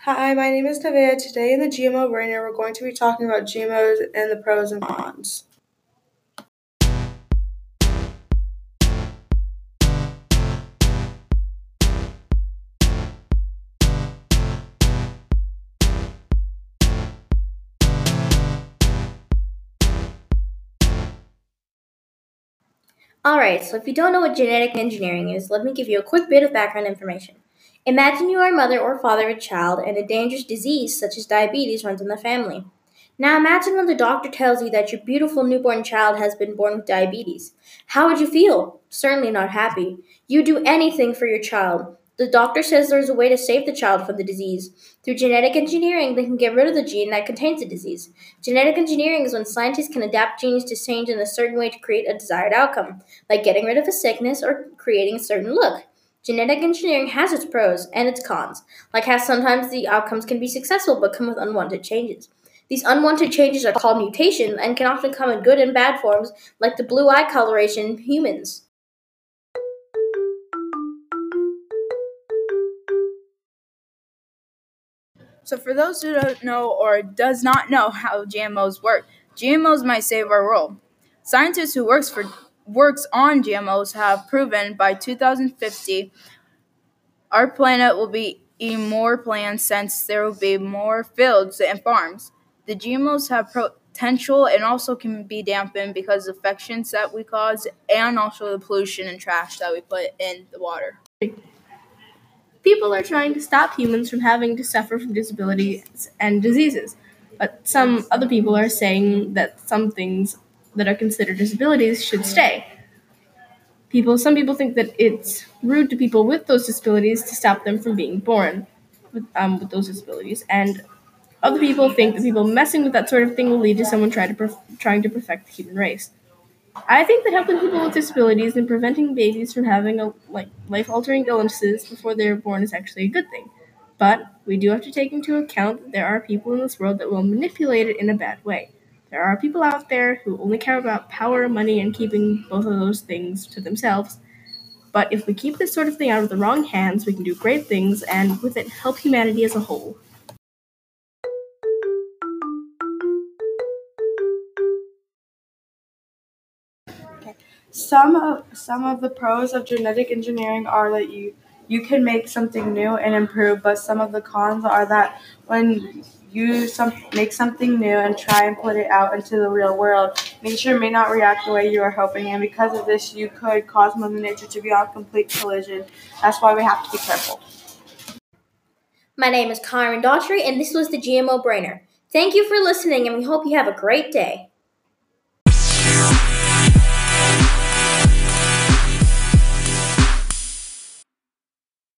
Hi, my name is Nevaeh. Today in the GMO Brainer, we're going to be talking about GMOs and the pros and cons. Alright, so if you don't know what genetic engineering is, let me give you a quick bit of background information. Imagine you are a mother or father of a child and a dangerous disease such as diabetes runs in the family. Now imagine when the doctor tells you that your beautiful newborn child has been born with diabetes. How would you feel? Certainly not happy. You'd do anything for your child. The doctor says there's a way to save the child from the disease. Through genetic engineering, they can get rid of the gene that contains the disease. Genetic engineering is when scientists can adapt genes to change in a certain way to create a desired outcome, like getting rid of a sickness or creating a certain look. Genetic engineering has its pros and its cons, like how sometimes the outcomes can be successful but come with unwanted changes. These unwanted changes are called mutations and can often come in good and bad forms, like the blue eye coloration in humans. So for those who don't know or does not know how GMOs work, GMOs might save our world. Scientists who works on GMOs have proven by 2050 our planet will be eating more plants since there will be more fields and farms. The GMOs have potential and also can be dampened because of infections that we cause and also the pollution and trash that we put in the water. People are trying to stop humans from having to suffer from disabilities and diseases. But some other people are saying that some things that are considered disabilities should stay. Some people think that it's rude to people with those disabilities to stop them from being born with those disabilities, and other people think that people messing with that sort of thing will lead to someone trying to perfect the human race. I think that helping people with disabilities and preventing babies from having life-altering illnesses before they're born is actually a good thing. But we do have to take into account that there are people in this world that will manipulate it in a bad way. There are people out there who only care about power, money, and keeping both of those things to themselves. But if we keep this sort of thing out of the wrong hands, we can do great things and with it help humanity as a whole. Some of the pros of genetic engineering are that you can make something new and improve, but some of the cons are that when make something new and try and put it out into the real world, nature may not react the way you are hoping, and because of this, you could cause Mother Nature to be on complete collision. That's why we have to be careful. My name is Kyron Daughtry, and this was the GMO Brainer. Thank you for listening, and we hope you have a great day.